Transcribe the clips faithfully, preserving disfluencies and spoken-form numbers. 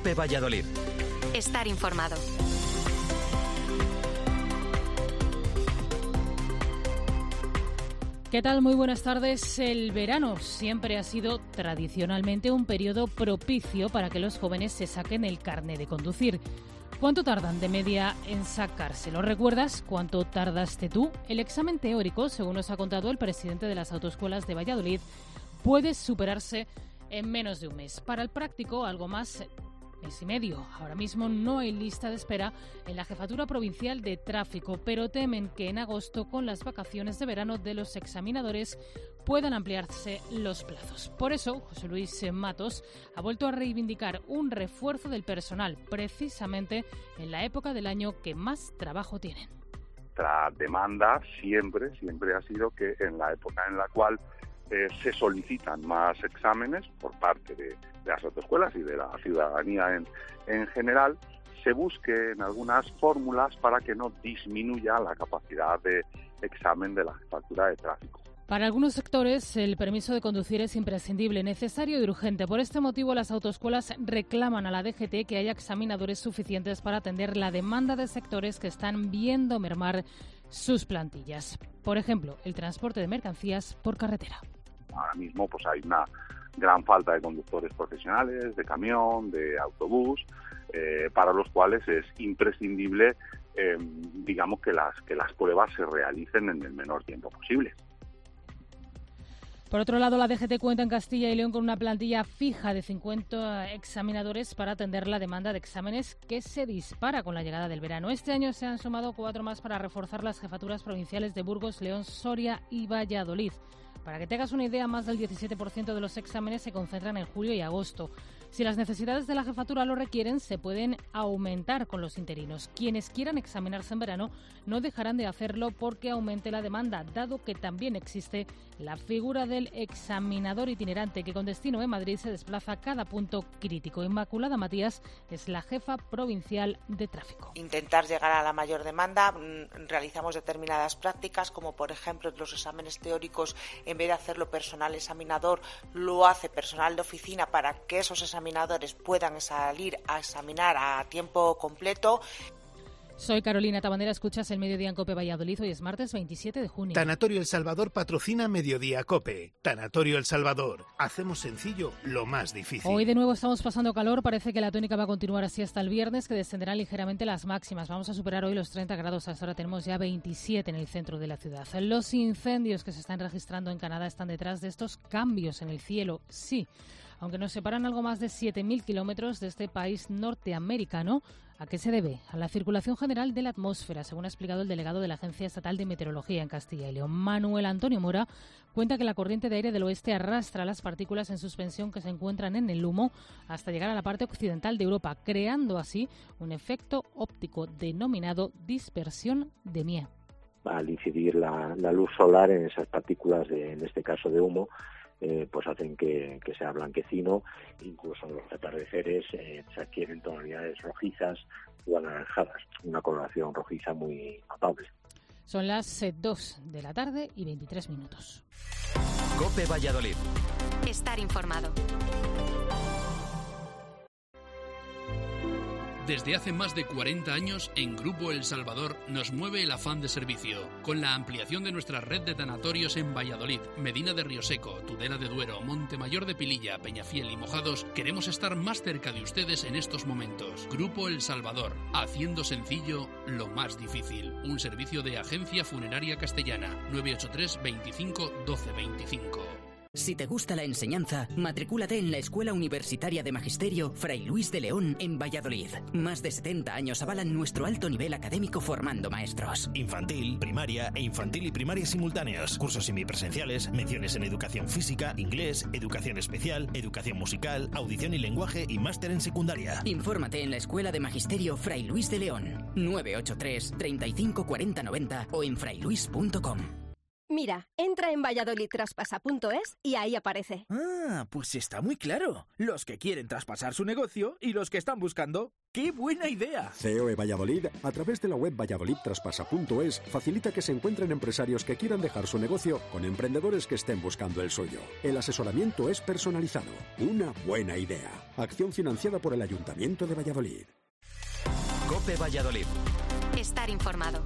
COPE Valladolid. Estar informado. ¿Qué tal? Muy buenas tardes. El verano siempre ha sido tradicionalmente un periodo propicio para que los jóvenes se saquen el carné de conducir. ¿Cuánto tardan de media en sacárselo? ¿Recuerdas cuánto tardaste tú? El examen teórico, según nos ha contado el presidente de las autoescuelas de Valladolid, puede superarse en menos de un mes. Para el práctico, algo más, mes y medio. Ahora mismo no hay lista de espera en la Jefatura Provincial de Tráfico, pero temen que en agosto, con las vacaciones de verano de los examinadores, puedan ampliarse los plazos. Por eso, José Luis Matos ha vuelto a reivindicar un refuerzo del personal, precisamente en la época del año que más trabajo tienen. La demanda siempre, siempre ha sido que en la época en la cual eh, se solicitan más exámenes por parte de, de las autoescuelas y de la ciudadanía en, en general, se busquen algunas fórmulas para que no disminuya la capacidad de examen de la Jefatura de Tráfico. Para algunos sectores, el permiso de conducir es imprescindible, necesario y urgente. Por este motivo, las autoescuelas reclaman a la D G T que haya examinadores suficientes para atender la demanda de sectores que están viendo mermar sus plantillas. Por ejemplo, el transporte de mercancías por carretera. Ahora mismo pues hay una gran falta de conductores profesionales, de camión, de autobús, eh, para los cuales es imprescindible, eh, digamos, que las, que las pruebas se realicen en el menor tiempo posible. Por otro lado, la D G T cuenta en Castilla y León con una plantilla fija de cincuenta examinadores para atender la demanda de exámenes que se dispara con la llegada del verano. Este año se han sumado cuatro más para reforzar las jefaturas provinciales de Burgos, León, Soria y Valladolid. Para que te hagas una idea, más del diecisiete por ciento de los exámenes se concentran en julio y agosto. Si las necesidades de la jefatura lo requieren, se pueden aumentar con los interinos. Quienes quieran examinarse en verano no dejarán de hacerlo porque aumente la demanda, dado que también existe la figura del examinador itinerante que con destino en Madrid se desplaza a cada punto crítico. Inmaculada Matías es la jefa provincial de tráfico. Intentar llegar a la mayor demanda, realizamos determinadas prácticas, como por ejemplo los exámenes teóricos, en vez de hacerlo personal examinador, lo hace personal de oficina para que esos examinadores puedan salir a examinar a tiempo completo. Soy Carolina Tabandera, escuchas el Mediodía en COPE Valladolid. Hoy es martes veintisiete de junio. Tanatorio El Salvador patrocina Mediodía COPE. Tanatorio El Salvador. Hacemos sencillo lo más difícil. Hoy de nuevo estamos pasando calor. Parece que la tónica va a continuar así hasta el viernes, que descenderán ligeramente las máximas. Vamos a superar hoy los treinta grados. Hasta ahora tenemos ya veintisiete en el centro de la ciudad. Los incendios que se están registrando en Canadá están detrás de estos cambios en el cielo. Sí. Aunque nos separan algo más de siete mil kilómetros de este país norteamericano, ¿a qué se debe? A la circulación general de la atmósfera, según ha explicado el delegado de la Agencia Estatal de Meteorología en Castilla y León. Manuel Antonio Mora cuenta que la corriente de aire del oeste arrastra las partículas en suspensión que se encuentran en el humo hasta llegar a la parte occidental de Europa, creando así un efecto óptico denominado dispersión de Mie. Al incidir la, la luz solar en esas partículas, de, en este caso de humo, Eh, pues hacen que, que sea blanquecino, incluso en los atardeceres eh, se adquieren tonalidades rojizas o anaranjadas, una coloración rojiza muy notable. Son las eh, dos de la tarde y veintitrés minutos. COPE Valladolid. Estar informado. Desde hace más de cuarenta años, en Grupo El Salvador nos mueve el afán de servicio. Con la ampliación de nuestra red de tanatorios en Valladolid, Medina de Rioseco, Tudela de Duero, Montemayor de Pililla, Peñafiel y Mojados, queremos estar más cerca de ustedes en estos momentos. Grupo El Salvador, haciendo sencillo lo más difícil. Un servicio de Agencia Funeraria Castellana, nueve ocho tres, veinticinco, doce veinticinco. Si te gusta la enseñanza, matricúlate en la Escuela Universitaria de Magisterio Fray Luis de León en Valladolid. Más de setenta años avalan nuestro alto nivel académico formando maestros. Infantil, primaria e infantil y primaria simultáneos. Cursos semipresenciales, menciones en educación física, inglés, educación especial, educación musical, audición y lenguaje y máster en secundaria. Infórmate en la Escuela de Magisterio Fray Luis de León. nueve ocho tres, treinta y cinco, cuarenta, noventa o en frailuis punto com. Mira, entra en valladolid traspasa punto es y ahí aparece. Ah, pues está muy claro. Los que quieren traspasar su negocio y los que están buscando. ¡Qué buena idea! C O E Valladolid, a través de la web valladolid traspasa punto es, facilita que se encuentren empresarios que quieran dejar su negocio con emprendedores que estén buscando el suyo. El asesoramiento es personalizado. Una buena idea. Acción financiada por el Ayuntamiento de Valladolid. COPE Valladolid. Estar informado.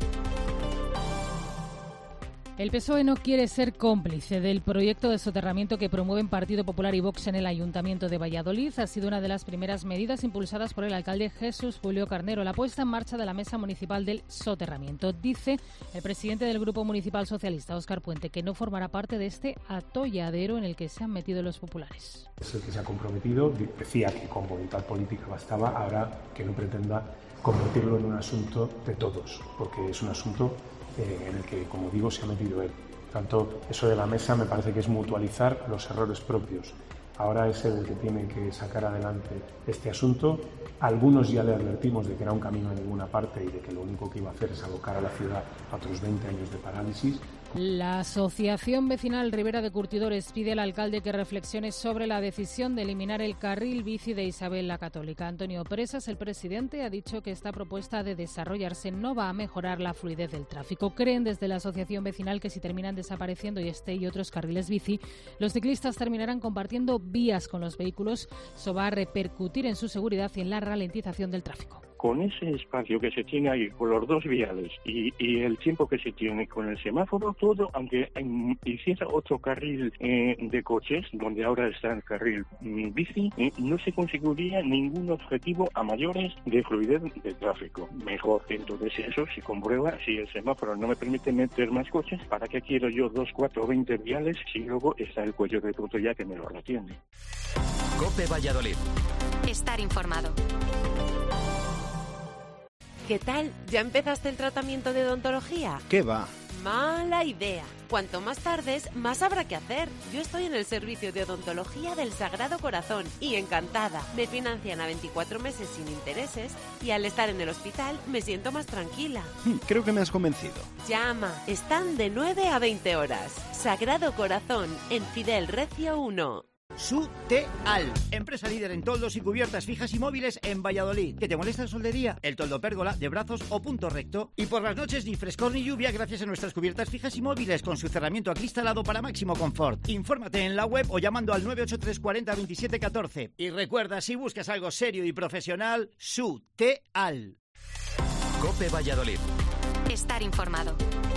El P S O E no quiere ser cómplice del proyecto de soterramiento que promueven Partido Popular y Vox en el Ayuntamiento de Valladolid. Ha sido una de las primeras medidas impulsadas por el alcalde Jesús Julio Carnero, la puesta en marcha de la Mesa Municipal del Soterramiento. Dice el presidente del Grupo Municipal Socialista, Óscar Puente, que no formará parte de este atolladero en el que se han metido los populares. Es el que se ha comprometido, decía que con voluntad política bastaba, ahora que no pretenda convertirlo en un asunto de todos, porque es un asunto en el que, como digo, se ha metido él. Por tanto, eso de la mesa me parece que es mutualizar los errores propios. Ahora es él el que tiene que sacar adelante este asunto. Algunos ya le advertimos de que era un camino a ninguna parte y de que lo único que iba a hacer es abocar a la ciudad a otros veinte años de parálisis. La Asociación Vecinal Ribera de Curtidores pide al alcalde que reflexione sobre la decisión de eliminar el carril bici de Isabel la Católica. Antonio Presas, el presidente, ha dicho que esta propuesta de desarrollarse no va a mejorar la fluidez del tráfico. Creen desde la Asociación Vecinal que si terminan desapareciendo y este y otros carriles bici, los ciclistas terminarán compartiendo vías con los vehículos. Eso va a repercutir en su seguridad y en la ralentización del tráfico. Con ese espacio que se tiene ahí, con los dos viales y, y el tiempo que se tiene con el semáforo, todo, aunque hiciera otro carril eh, de coches, donde ahora está el carril mm, bici, eh, no se conseguiría ningún objetivo a mayores de fluidez de tráfico. Mejor, entonces eso se comprueba. Si el semáforo no me permite meter más coches, ¿para qué quiero yo dos, cuatro, veinte viales si luego está el cuello de botella que me lo retiene? COPE Valladolid. Estar informado. ¿Qué tal? ¿Ya empezaste el tratamiento de odontología? ¿Qué va? Mala idea. Cuanto más tardes, más habrá que hacer. Yo estoy en el servicio de odontología del Sagrado Corazón y encantada. Me financian a veinticuatro meses sin intereses y al estar en el hospital me siento más tranquila. Creo que me has convencido. Llama. Están de nueve a veinte horas. Sagrado Corazón, en Fidel Recio uno. Suteal, empresa líder en toldos y cubiertas fijas y móviles en Valladolid. ¿Que te molesta el sol de día? El toldo pérgola, de brazos o punto recto. Y por las noches ni frescor ni lluvia gracias a nuestras cubiertas fijas y móviles con su cerramiento acristalado para máximo confort. Infórmate en la web o llamando al nueve ocho tres cuarenta veintisiete catorce. Y recuerda, si buscas algo serio y profesional, Suteal. COPE Valladolid. Estar informado.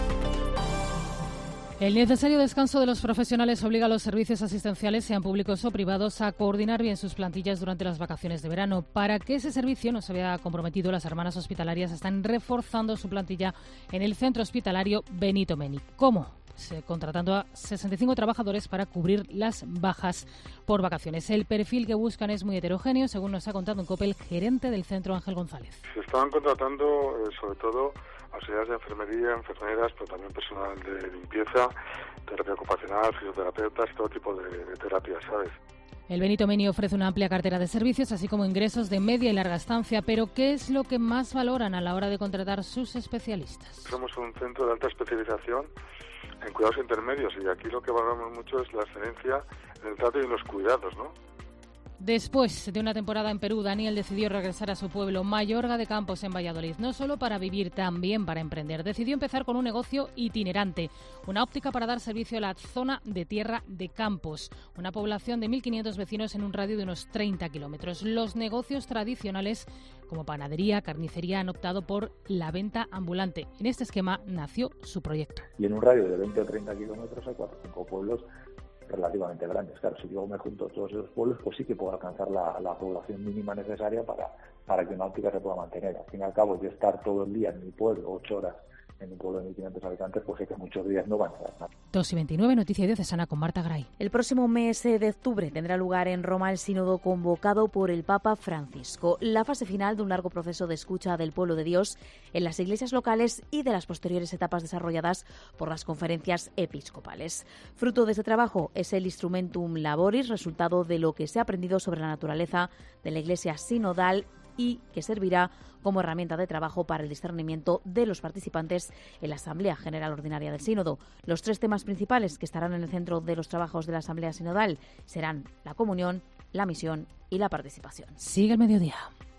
El necesario descanso de los profesionales obliga a los servicios asistenciales, sean públicos o privados, a coordinar bien sus plantillas durante las vacaciones de verano. Para que ese servicio no se vea comprometido, las hermanas hospitalarias están reforzando su plantilla en el centro hospitalario Benito Meni. ¿Cómo? Pues, contratando a sesenta y cinco trabajadores para cubrir las bajas por vacaciones. El perfil que buscan es muy heterogéneo, según nos ha contado en COPE el gerente del centro, Ángel González. Se estaban contratando eh, sobre todo auxiliares de enfermería, enfermeras, pero también personal de limpieza, terapia ocupacional, fisioterapeutas, todo tipo de, de terapias, ¿sabes? El Benito Meni ofrece una amplia cartera de servicios, así como ingresos de media y larga estancia. Pero, ¿qué es lo que más valoran a la hora de contratar sus especialistas? Somos un centro de alta especialización en cuidados intermedios y aquí lo que valoramos mucho es la excelencia en el trato y en los cuidados, ¿no? Después de una temporada en Perú, Daniel decidió regresar a su pueblo, Mayorga de Campos, en Valladolid, no solo para vivir, también para emprender. Decidió empezar con un negocio itinerante, una óptica para dar servicio a la zona de Tierra de Campos, una población de mil quinientos vecinos en un radio de unos treinta kilómetros. Los negocios tradicionales, como panadería, carnicería, han optado por la venta ambulante. En este esquema nació su proyecto. Y en un radio de veinte o treinta kilómetros hay cuatro o cinco pueblos relativamente grandes. Claro, si yo me junto todos esos pueblos, pues sí que puedo alcanzar la, la población mínima necesaria para, para que una óptica se pueda mantener. Al fin y al cabo, yo estar todo el día en mi pueblo, ocho horas en un pueblo de mil quinientos habitantes, pues sé que muchos días no van a estar. dos y veintinueve, Noticia Diocesana con Marta Gray. El próximo mes de octubre tendrá lugar en Roma el sínodo convocado por el Papa Francisco, la fase final de un largo proceso de escucha del pueblo de Dios en las iglesias locales y de las posteriores etapas desarrolladas por las conferencias episcopales. Fruto de este trabajo es el Instrumentum Laboris, resultado de lo que se ha aprendido sobre la naturaleza de la Iglesia sinodal y que servirá como herramienta de trabajo para el discernimiento de los participantes en la Asamblea General Ordinaria del Sínodo. Los tres temas principales que estarán en el centro de los trabajos de la Asamblea Sinodal serán la comunión, la misión y la participación. Sigue el mediodía.